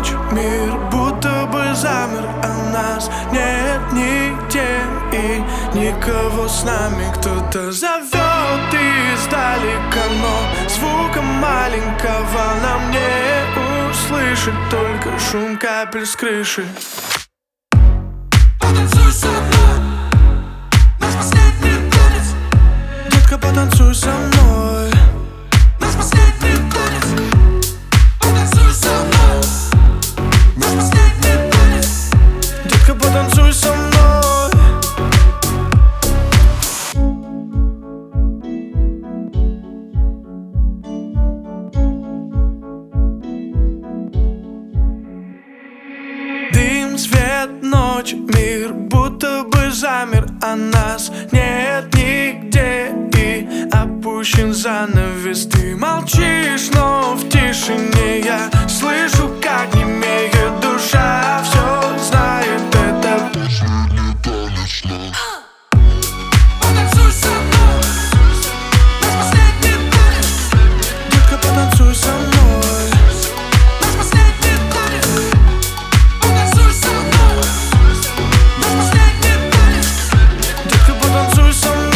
ночь мир будто бы замер, а нас нет нигде и никого с нами. Кто-то зовет издалека, но звука маленького нам не услышать, только шум капель с крыши. Потанцуй со мной, наш последний танец. Детка, потанцуй со мной, наш последний танец. Потанцуй со мной, наш последний танец. детка, потанцуй со мной. Дым, свет, ночь, мир будто бы замер, а нас нет нигде и опущен занавес. Ты молчишь, но в тишине я слышу, как немеет душа. Все знает это. Потанцуй со мной, наш последний танец. Детка, потанцуй со мной, Наш последний танец. Потанцуй со мной, наш последний танец. детка, потанцуй со мной.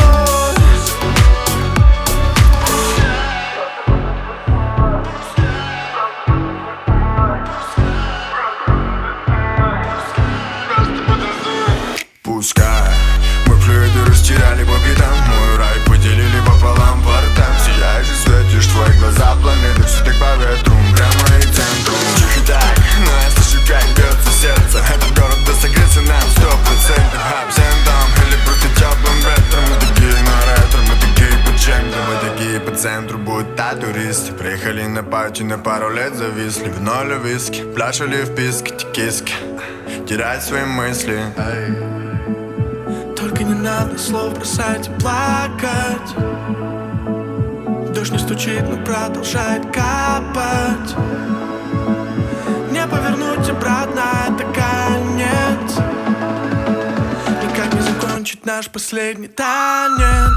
Пускай мы флюиды растеряли по битам, мой рай поделили пополам портам. Сияешь и светишь, твои глаза планеты, все так по ветру, прямо и центру. Тихо так, но я слышу, как бьется сердце. Этот город да согреться нам 100%. Абсентом или просто теплым ветром. Мы такие на ретро, мы такие по дженглю, мы такие по центру, будто туристы. Приехали на пати, на пару лет зависли. Вино или виски, пляж или вписки, тикиски. Терять свои мысли. Только не надо слов бросать и плакать. Дождь не стучит, но продолжает капать. Не повернуть обратно, это конец. Никак не закончить наш последний танец.